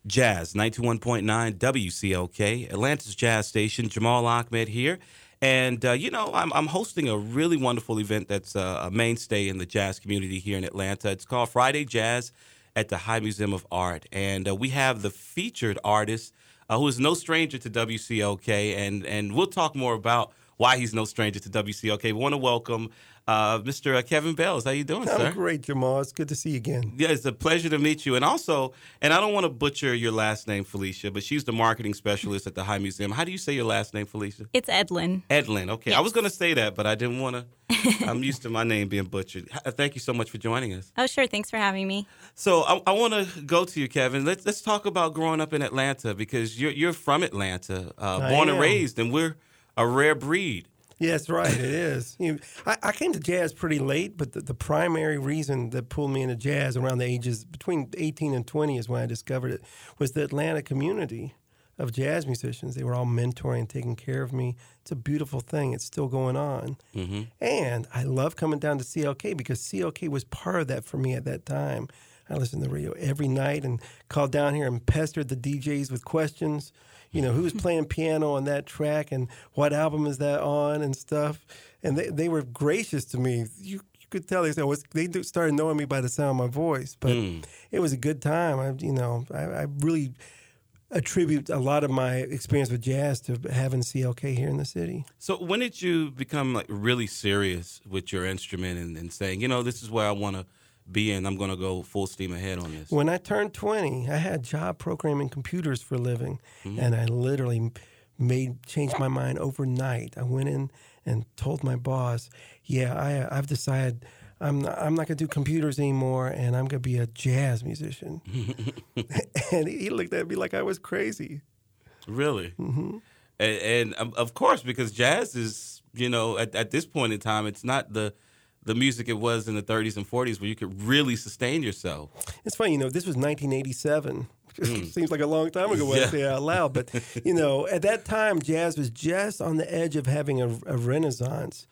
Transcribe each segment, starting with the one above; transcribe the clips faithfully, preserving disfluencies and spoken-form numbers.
Jazz, ninety-one point nine W C O K, Atlanta's Jazz Station. Jamal Ahmed here. And, uh, you know, I'm, I'm hosting a really wonderful event that's uh, a mainstay in the jazz community here in Atlanta. It's called Friday Jazz at the High Museum of Art. And uh, we have the featured artist uh, who is no stranger to W C O K. And, and we'll talk more about why he's no stranger to W C O K. We want to welcome uh, Mister Kevin Bells. How you doing, I'm sir? I'm great, Jamal. It's good to see you again. Yeah, it's a pleasure to meet you. And also, and I don't want to butcher your last name, Felicia, but she's the marketing specialist at the High Museum. How do you say your last name, Felicia? It's Edlin. Edlin. Okay. Yes. I was going to say that, but I didn't want to. I'm used to my name being butchered. Thank you so much for joining us. Oh, sure. Thanks for having me. So I, I want to go to you, Kevin. Let's let's talk about growing up in Atlanta, because you're you're from Atlanta, uh, born and raised, and we're a rare breed. Yes, right. It is. You know, I, I came to jazz pretty late, but the, the primary reason that pulled me into jazz around the ages between eighteen and twenty is when I discovered it, was the Atlanta community of jazz musicians. They were all mentoring and taking care of me. It's a beautiful thing. It's still going on. Mm-hmm. And I love coming down to C L K because C L K was part of that for me at that time. I listened to the radio every night and called down here and pestered the D Js with questions. You know, who's playing piano on that track and what album is that on and stuff. And they, they were gracious to me. You, you could tell they said, well, they started knowing me by the sound of my voice. But mm. it was a good time. I, you know, I, I really attribute a lot of my experience with jazz to having C L K here in the city. So when did you become like really serious with your instrument and, and saying, you know, this is where I want to be in, I'm going to go full steam ahead on this? When I turned twenty, I had job programming computers for a living, mm-hmm. and I literally made changed my mind overnight. I went in and told my boss, yeah, I, I've decided I'm not, I'm not going to do computers anymore, and I'm going to be a jazz musician. And he looked at me like I was crazy. Really? Mm-hmm. And, and of course, because jazz is, you know, at, at this point in time, it's not the the music it was in the thirties and forties where you could really sustain yourself. It's funny, you know, this was nineteen eighty-seven. Mm. Seems like a long time ago when yeah. I say it out loud. But, you know, at that time, jazz was just on the edge of having a, a renaissance.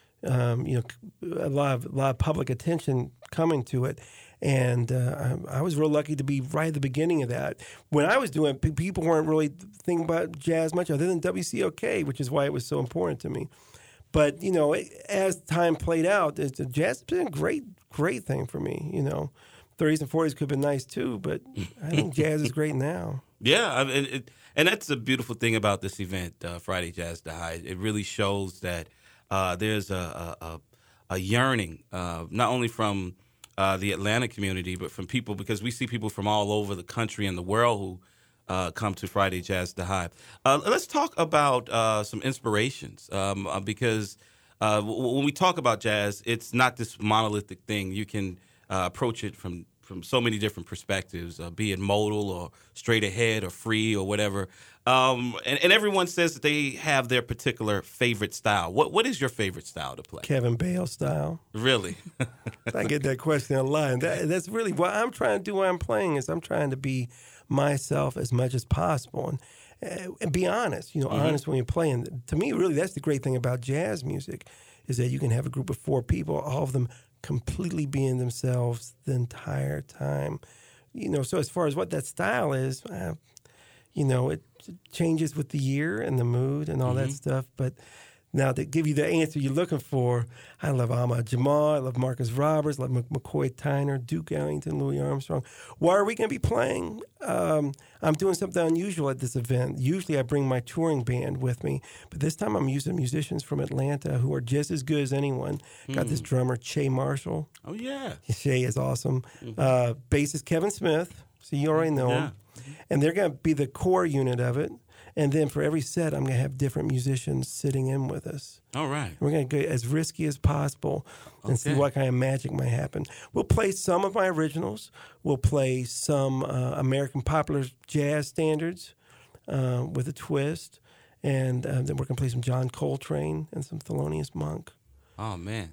Um, you know, a lot, of, a lot of public attention coming to it. And uh, I, I was real lucky to be right at the beginning of that. When I was doing it, people weren't really thinking about jazz much other than W C O K, which is why it was so important to me. But, you know, as time played out, it's, jazz has been a great, great thing for me, you know. thirties and forties could have been nice, too, but I think jazz is great now. Yeah, I mean, it, and that's the beautiful thing about this event, uh, Friday Jazz the High. It really shows that uh, there's a, a, a yearning, uh, not only from uh, the Atlanta community, but from people, because we see people from all over the country and the world who Uh, come to Friday Jazz the High. Uh, let's talk about uh, some inspirations, um, uh, because uh, w- when we talk about jazz, it's not this monolithic thing. You can uh, approach it from, from so many different perspectives, uh, be it modal or straight ahead or free or whatever. Um, and, and everyone says that they have their particular favorite style. What What is your favorite style to play? Kevin Bale style. Really? I get that question a lot. And that, that's really what I'm trying to do when I'm playing is I'm trying to be myself as much as possible and, uh, and be honest, you know, mm-hmm. honest when you're playing. To me, really, that's the great thing about jazz music is that you can have a group of four people, all of them completely being themselves the entire time. You know, so as far as what that style is, uh, you know, it changes with the year and the mood and all mm-hmm. that stuff. But now, to give you the answer you're looking for, I love Ahmad Jamal, I love Marcus Roberts, I love McCoy Tyner, Duke Ellington, Louis Armstrong. Why are we going to be playing? Um, I'm doing something unusual at this event. Usually I bring my touring band with me, but this time I'm using musicians from Atlanta who are just as good as anyone. Mm. Got this drummer, Che Marshall. Oh, yeah. Che is awesome. Mm-hmm. Uh, bassist Kevin Smith, so you already know yeah. him. And they're going to be the core unit of it. And then for every set, I'm going to have different musicians sitting in with us. All right. We're going to go as risky as possible and okay. see what kind of magic might happen. We'll play some of my originals. We'll play some uh, American popular jazz standards uh, with a twist. And uh, then we're going to play some John Coltrane and some Thelonious Monk. Oh, man.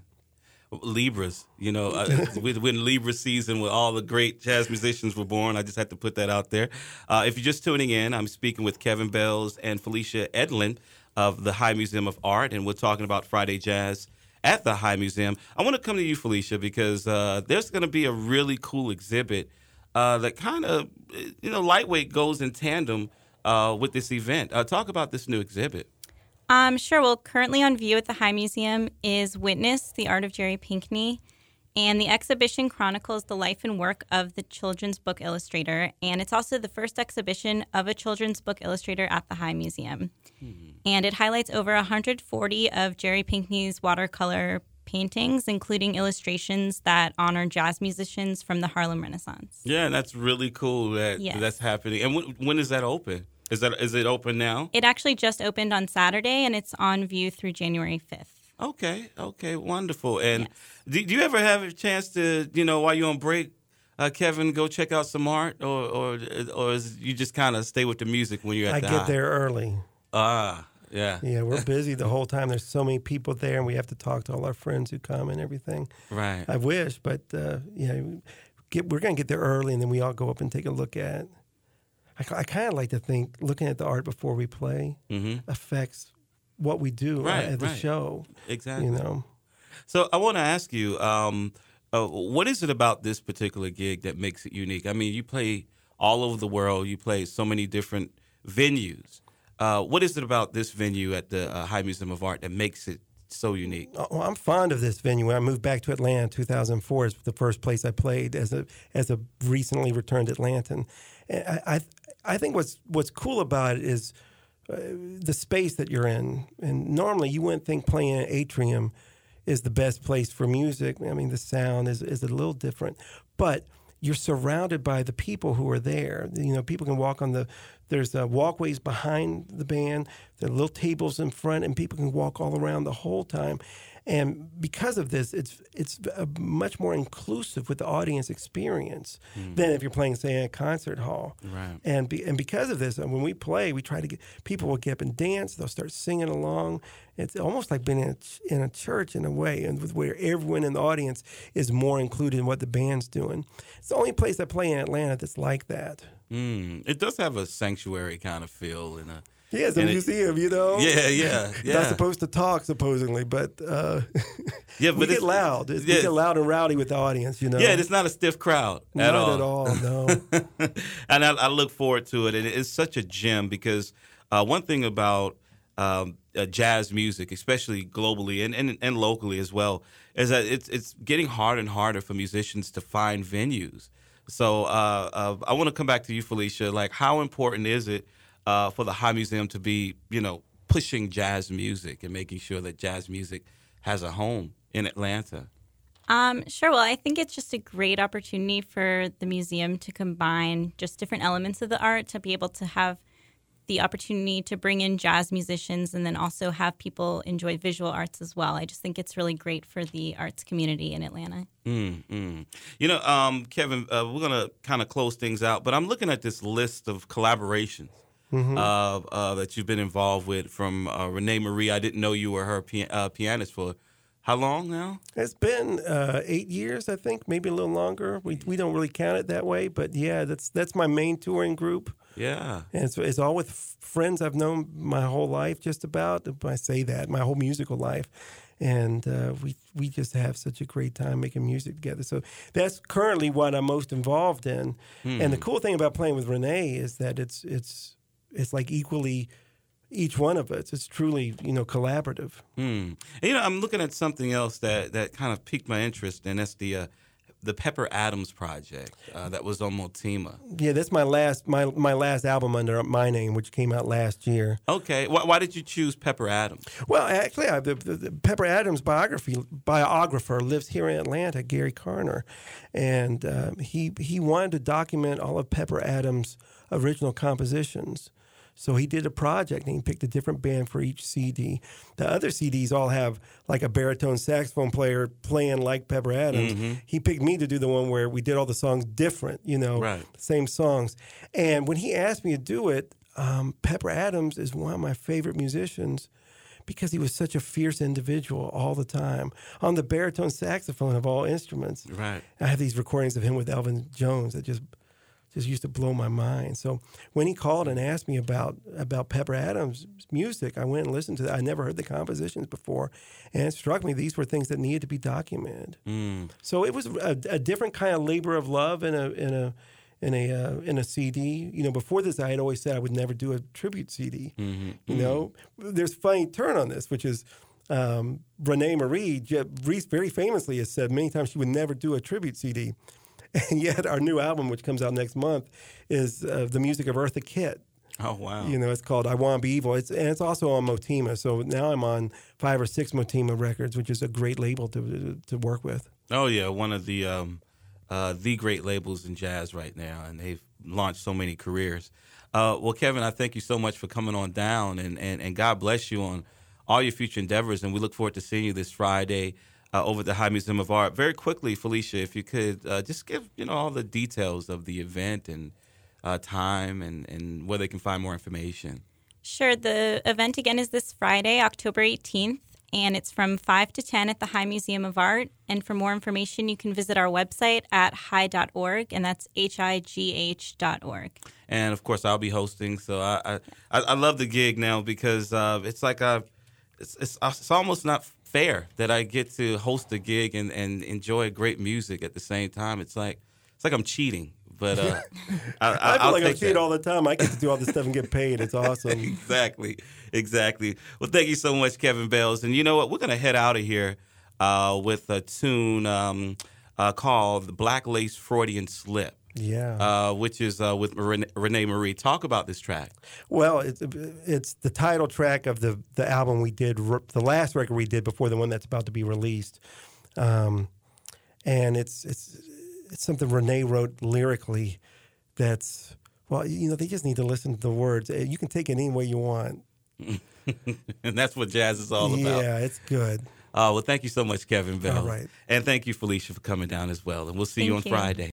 Libras, you know, uh, when Libra season, where all the great jazz musicians were born. I just had to put that out there. Uh, if you're just tuning in, I'm speaking with Kevin Bells and Felicia Edlin of the High Museum of Art, and we're talking about Friday Jazz at the High Museum. I want to come to you, Felicia, because uh, there's going to be a really cool exhibit uh, that kind of, you know, lightweight goes in tandem uh, with this event. Uh, talk about this new exhibit. Um, sure. Well, currently on view at the High Museum is Witness, The Art of Jerry Pinkney. And the exhibition chronicles the life and work of the children's book illustrator. And it's also the first exhibition of a children's book illustrator at the High Museum. Mm-hmm. And it highlights over one hundred forty of Jerry Pinkney's watercolor paintings, including illustrations that honor jazz musicians from the Harlem Renaissance. Yeah, that's really cool that yes. that's happening. And when, when is that open? Is that is it open now? It actually just opened on Saturday, and it's on view through January fifth. Okay, okay, wonderful. And yes. do, do you ever have a chance to, you know, while you're on break, uh, Kevin, go check out some art, or or or is you just kind of stay with the music when you're at I the get high? there early. Ah, yeah. Yeah, we're busy the whole time. There's so many people there, and we have to talk to all our friends who come and everything. Right. I wish, but uh, yeah, get, we're going to get there early, and then we all go up and take a look at. I, I kind of like to think looking at the art before we play mm-hmm. affects what we do right, at the right. show. Exactly. You know. So I want to ask you, um, uh, what is it about this particular gig that makes it unique? I mean, you play all over the world. You play so many different venues. Uh, what is it about this venue at the uh, High Museum of Art that makes it so unique? Oh, well, I'm fond of this venue. When I moved back to Atlanta in two thousand four, it's the first place I played as a as a recently returned Atlantan. And I, I I think what's what's cool about it is uh, the space that you're in. And normally you wouldn't think playing an atrium is the best place for music. I mean, the sound is is a little different, but you're surrounded by the people who are there. You know, people can walk on the, there's uh, walkways behind the band, there are little tables in front, and people can walk all around the whole time. And because of this, it's it's a much more inclusive with the audience experience mm. than if you're playing, say, in a concert hall. Right. And be, and because of this, when we play, we try to get people will get up and dance. They'll start singing along. It's almost like being in a, in a church in a way, and where everyone in the audience is more included in what the band's doing. It's the only place I play in Atlanta that's like that. Mm. It does have a sanctuary kind of feel in a. Yeah, it's a museum, it, you know. Yeah, yeah, yeah. Not supposed to talk, supposedly, but uh, yeah, but we get loud. It's, yeah. We get loud and rowdy with the audience, you know. Yeah, it's not a stiff crowd at not all. Not at all, no. And I, I look forward to it, and it's such a gem because uh, one thing about um, uh, jazz music, especially globally and, and and locally as well, is that it's it's getting harder and harder for musicians to find venues. So uh, uh, I want to come back to you, Felicia. Like, how important is it Uh, for the High Museum to be, you know, pushing jazz music and making sure that jazz music has a home in Atlanta? Um, sure. Well, I think it's just a great opportunity for the museum to combine just different elements of the art, to be able to have the opportunity to bring in jazz musicians and then also have people enjoy visual arts as well. I just think it's really great for the arts community in Atlanta. Mm, mm. You know, um, Kevin, uh, we're going to kind of close things out, but I'm looking at this list of collaborations. Mm-hmm. Uh, uh, that you've been involved with from uh, Renee Marie. I didn't know you were her pia- uh, pianist for how long now? It's been uh, eight years, I think, maybe a little longer. We we don't really count it that way, but yeah, that's that's my main touring group. Yeah, and it's, it's all with f- friends I've known my whole life, just about. I say that my whole musical life, and uh, we we just have such a great time making music together. So that's currently what I'm most involved in. Hmm. And the cool thing about playing with Renee is that it's it's It's like equally each one of us. It's truly, you know, collaborative. Mm. And, you know, I'm looking at something else that, that kind of piqued my interest, and that's the uh, the Pepper Adams project uh, that was on Multima. Yeah, that's my last my my last album under my name, which came out last year. Okay, why, why did you choose Pepper Adams? Well, actually, I, the, the, the Pepper Adams biography biographer lives here in Atlanta, Gary Carner, and uh, he he wanted to document all of Pepper Adams' original compositions. So he did a project, and he picked a different band for each C D. The other C Ds all have like a baritone saxophone player playing like Pepper Adams. Mm-hmm. He picked me to do the one where we did all the songs different, you know, right. same songs. And when he asked me to do it, um, Pepper Adams is one of my favorite musicians because he was such a fierce individual all the time on the baritone saxophone of all instruments. Right. I have these recordings of him with Elvin Jones that just just used to blow my mind. So when he called and asked me about about Pepper Adams' music, I went and listened to that. I never heard the compositions before, and it struck me these were things that needed to be documented. Mm. So it was a, a different kind of labor of love in a in a in a uh, in a C D. You know, before this, I had always said I would never do a tribute C D. Mm-hmm. You know, there's a funny turn on this, which is um, Renee Marie, Je- Reese very famously has said many times she would never do a tribute C D. And yet our new album, which comes out next month, is uh, the music of Eartha Kitt. Oh, wow. You know, it's called I Want to Be Evil. It's, and it's also on Motima. So now I'm on five or six Motima records, which is a great label to to work with. Oh, yeah, one of the um, uh, the great labels in jazz right now, and they've launched so many careers. Uh, well, Kevin, I thank you so much for coming on down, and, and, and God bless you on all your future endeavors, and we look forward to seeing you this Friday uh, over at the High Museum of Art. Very quickly, Felicia, if you could uh, just give you know all the details of the event and uh, time and, and where they can find more information. Sure. The event again is this Friday, October eighteenth, and it's from five to ten at the High Museum of Art. And for more information, you can visit our website at high dot org, and that's H I G H dot org. And, of course, I'll be hosting, so I I, I love the gig now because uh, it's like a, it's, it's it's almost not fair that I get to host a gig and, and enjoy great music at the same time. It's like it's like I'm cheating. But uh, I, I, I feel I'll like I'm take cheating that. all the time. I get to do all this stuff and get paid. It's awesome. Exactly, exactly. Well, thank you so much, Kevin Bells. And you know what? We're going to head out of here uh, with a tune um, uh, called "The Black Lace Freudian Slip," Yeah. uh, which is uh, with Ren- Renee Marie. Talk about this track. Well, it's it's the title track of the the album we did, the last record we did before the one that's about to be released, um, and it's it's it's something Renee wrote lyrically. That's well, you know, they just need to listen to the words. You can take it any way you want. And that's what jazz is all about. Yeah, it's good. Uh, well, thank you so much, Kevin Bell. All right. And thank you, Felicia, for coming down as well. And we'll see you on Thank you. Friday.